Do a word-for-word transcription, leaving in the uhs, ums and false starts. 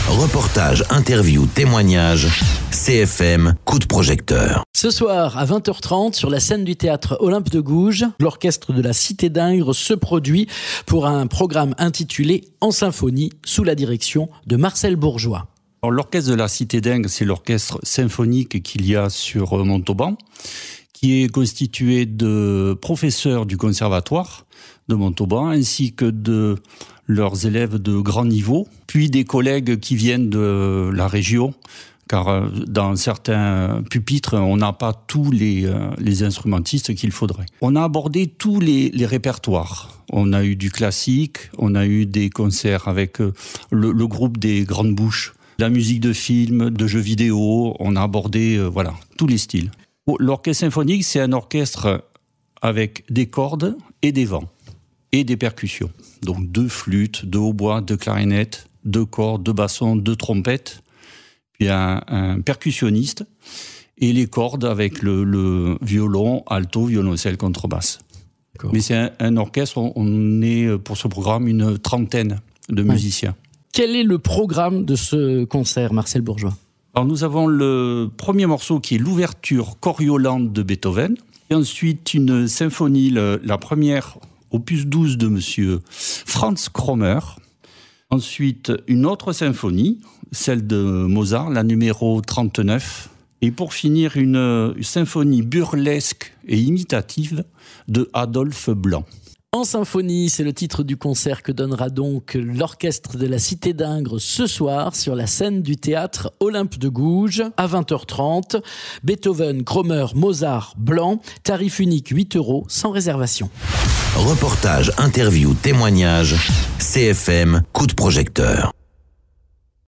Reportage, interview, témoignage, C F M, coup de projecteur. Ce soir, à vingt heures trente, sur la scène du théâtre Olympe de Gouges, l'orchestre de la Cité d'Ingres se produit pour un programme intitulé En symphonie, sous la direction de Marcel Bourgeois. Alors, l'orchestre de la Cité d'Ingres, c'est l'orchestre symphonique qu'il y a sur Montauban, qui est constitué de professeurs du conservatoire de Montauban, ainsi que de leurs élèves de grand niveau, puis des collègues qui viennent de la région, car dans certains pupitres, on n'a pas tous les, les instrumentistes qu'il faudrait. On a abordé tous les, les répertoires. On a eu du classique, on a eu des concerts avec le, le groupe des Grandes Bouches, la musique de films, de jeux vidéo, on a abordé euh, voilà, tous les styles. L'orchestre symphonique, c'est un orchestre avec des cordes et des vents, et des percussions. Donc deux flûtes, deux hautbois, deux clarinettes, deux cordes, deux bassons, deux trompettes, puis un, un percussionniste, et les cordes avec le, le violon, alto, violoncelle, contrebasse. D'accord. Mais c'est un, un orchestre, on, on est pour ce programme une trentaine de musiciens. Ouais. Quel est le programme de ce concert, Marcel Bourgeois ? Alors nous avons le premier morceau qui est l'ouverture Coriolan de Beethoven, et ensuite une symphonie, le, la première opus douze de monsieur Franz Krommer, ensuite une autre symphonie, celle de Mozart, la numéro trente-neuf, et pour finir une, une symphonie burlesque et imitative de Adolphe Blanc. En symphonie, c'est le titre du concert que donnera donc l'orchestre de la Cité d'Ingres ce soir sur la scène du théâtre Olympe de Gouges à vingt heures trente. Beethoven, Krommer, Mozart, Blanc, tarif unique huit euros sans réservation. Reportage, interview, témoignage, C F M, coup de projecteur.